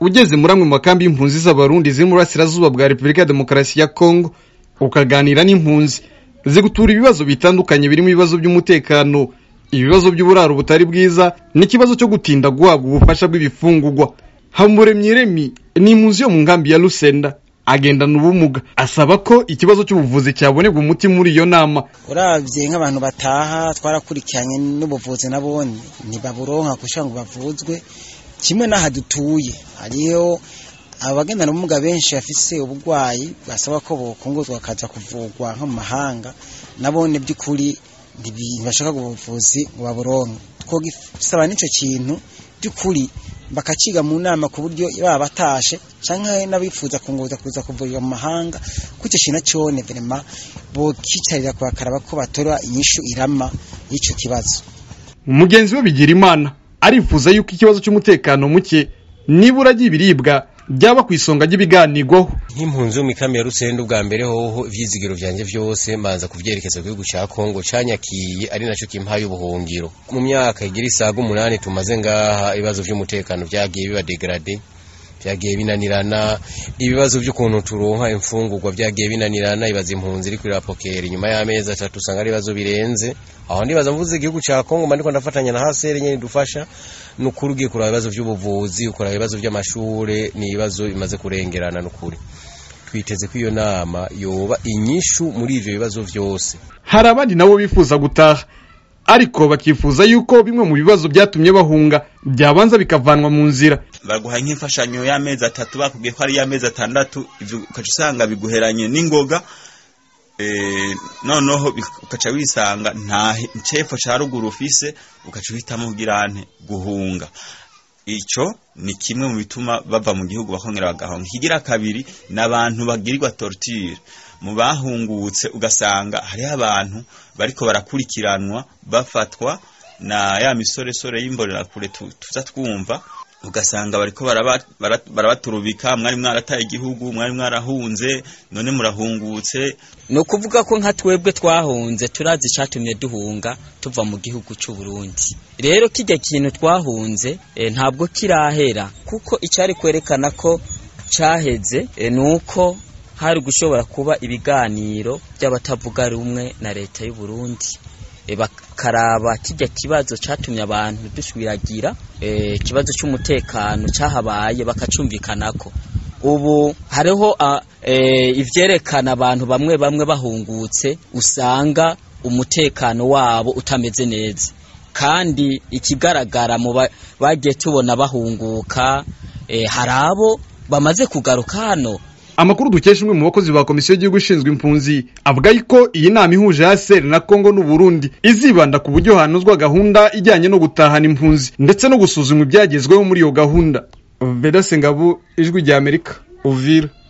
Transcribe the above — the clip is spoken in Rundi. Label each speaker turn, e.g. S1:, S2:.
S1: ugeze muri amwe mu makambi y'impunzi z'abarundi ziri mu burasirazuba bwa Repubulika ya Demokarasi ya Kongo ukaganira n'impunzi zigutura ibibazo bitandukanye birimo ibibazo by'umutekano, ibibazo by'uburaro butari bwiza n'ikibazo cyo gutinda guhabwa ubufasha bw'ibifungurwa. Hamuremyi Remi ni impunzi yo mu nkambi ya Lusenda agendana ubumuga, asaba ko ikibazo cy'ubuvuzi cyaboneka umuti muri iyo nama.
S2: Uravye nk'abantu bataha twarakurikiranye n'ubuvuzi nabone ntibaburonka kushanga ngo bavuzwe kimwe n'aha dutuye. Hariyo abagendana ubumuga benshi afise ubugwayi basaba ko bokunguzwa akaza kuvugwa nko mu mahanga, nabone by'ukuri ntibashaka ubuvuzi ngo baburonke. Twogisaba n'ico kintu by'ukuri bakaciga mu nama ku buryo baba batashe canke nabifuza kunguza kuza kuvurira mu mahanga, kuko kintu cyone vraiment bo kicarira kwa karaba ko batora inyishu irama y'ico kibazo.
S1: Umugenzi we Bigirimana arifuza yuko ikibazo cy'umutekano muke nibura ry'ibiribwa byaba kwisonga ry'ibiganirwaho.
S3: Nk'impunzi yo mikambi ya Rusenda ubwa mbere hoho ivyizigiro vyanje vyose manza kuvyerekeza ku gihugu ca Kongo canyakiye ari naco kimpaye ubuhungiro. Mu myaka igira isaga 8 tumaze ngaha, ibibazo vy'umutekano vyagiye biba degrade, vyagiye binanirana, ibibazo by'ukuntu turonka imfungurwa vyagiye binanirana, ibaza impunzi iri kuri rapokeri nyuma y'amezi 3 usanga ari ibibazo birenze. Aho ndibaza mvuze igihugu ca Kongo mandiko ndafatanya na hasere nyene dufasha nukurugiye kuri ibibazo by'ubuvuzi, ukora ibibazo by'amashure, ni ibibazo bimaze kurengerana n'ukuri. Twiteze ko iyo nama yoba inyishu muri ivyo bibazo vyose.
S1: Hari abandi nabo bifuza gutaha, ariko bakifuza yuko bimwe mu bibazo byatumye bahunga byabanza bikavanwa mu nzira.
S4: Baguha nk'imfashanyo y'amezi 3 bakubwiye ko ari y'amezi 6, ivyo ukaca usanga biguheranye n'ingoga, noneho ukaca wisanga nta cepfo ca ruguru ufise, ukaca uhitamo kugirante guhunga. Ico ni kimwe mu bituma bava mu gihugu bakongera bagahonga. Kigira kabiri n'abantu bagirirwa torture mu bahungutse, ugasanga hari abantu bariko barakurikiranwa bafatwa na ya misoresore y'imborera kure tuza twumva, ugasanga bariko barabaturubika, mwari mwarataye igihugu, mwari mwarahunze, none murahungutse.
S5: No kuvuga ko nka twebwe twahunze turazi catumye duhunga tuva mu gihugu cy'u Burundi. Rero kijya kintu twahunze ntabwo kirahera, kuko icari kwerekana ko caheze nuko hari gushobora kuba ibiganiro by'abatavuga rumwe na leta y'u Burundi, bakaraba kijya kibazo catumye abantu dusubiragira kibazo cy'umutekano cahabaye bakacumvikanako. Ubu hariho ivyerekana abantu bamwe bahungutse usanga umutekano wabo utameze neza, kandi ikigaragara mu bagiye tubona bahunguka harabo bamaze kugaruka hano.
S1: Amakuru dukesha umwe mu bakozi ba komisiyo y'igihugu ishinzwe impunzi avuga yuko iyi nama ihuje HCR na Kongo n'u Burundi izibanda ku buryo hanozwa gahunda ijyanye no gutahana impunzi ndetse no gusuzuma ibyagezweho muri iyo gahunda. Vedase Ngabo, Ijwi rya Amerika, Uvira.